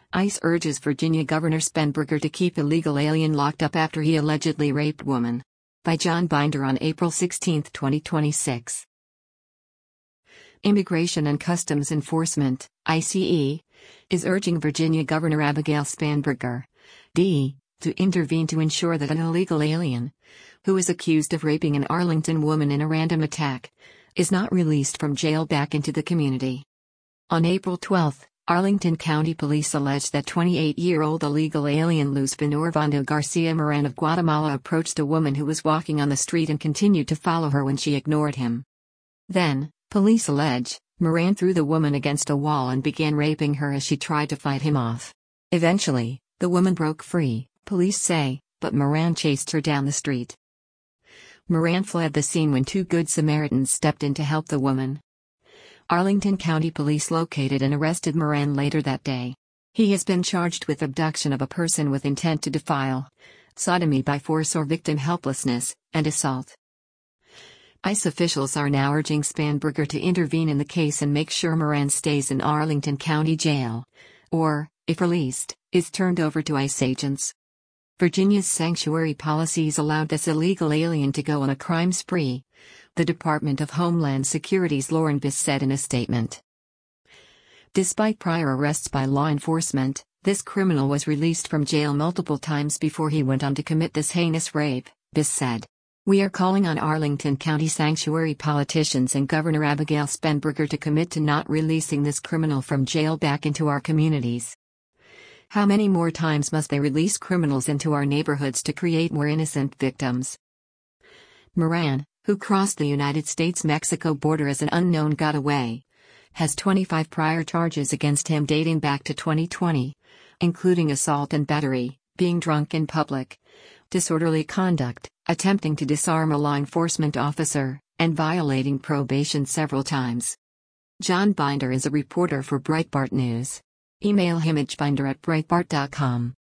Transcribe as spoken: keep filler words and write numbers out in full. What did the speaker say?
ICE urges Virginia Governor Spanberger to keep illegal alien locked up after he allegedly raped woman. By John Binder on April sixteenth, twenty twenty-six. Immigration and Customs Enforcement, I C E, is urging Virginia Governor Abigail Spanberger, D, to intervene to ensure that an illegal alien, who is accused of raping an Arlington woman in a random attack, is not released from jail back into the community. On April twelfth, Arlington County Police alleged that twenty-eight-year-old illegal alien Luz Benorvando Garcia Moran of Guatemala approached a woman who was walking on the street and continued to follow her when she ignored him. Then, police allege, Moran threw the woman against a wall and began raping her as she tried to fight him off. Eventually, the woman broke free, police say, but Moran chased her down the street. Moran fled the scene when two Good Samaritans stepped in to help the woman. Arlington County Police located and arrested Moran later that day. He has been charged with abduction of a person with intent to defile, sodomy by force or victim helplessness, and assault. ICE officials are now urging Spanberger to intervene in the case and make sure Moran stays in Arlington County Jail, or, if released, is turned over to ICE agents. Virginia's sanctuary policies allowed this illegal alien to go on a crime spree, the Department of Homeland Security's Lauren Biss said in a statement. Despite prior arrests by law enforcement, this criminal was released from jail multiple times before he went on to commit this heinous rape, Biss said. We are calling on Arlington County sanctuary politicians and Governor Abigail Spanberger to commit to not releasing this criminal from jail back into our communities. How many more times must they release criminals into our neighborhoods to create more innocent victims? Moran, who crossed the United States-Mexico border as an unknown got away, has twenty-five prior charges against him dating back to twenty twenty, including assault and battery, being drunk in public, disorderly conduct, attempting to disarm a law enforcement officer, and violating probation several times. John Binder is a reporter for Breitbart News. Email him at binder at breitbart dot com.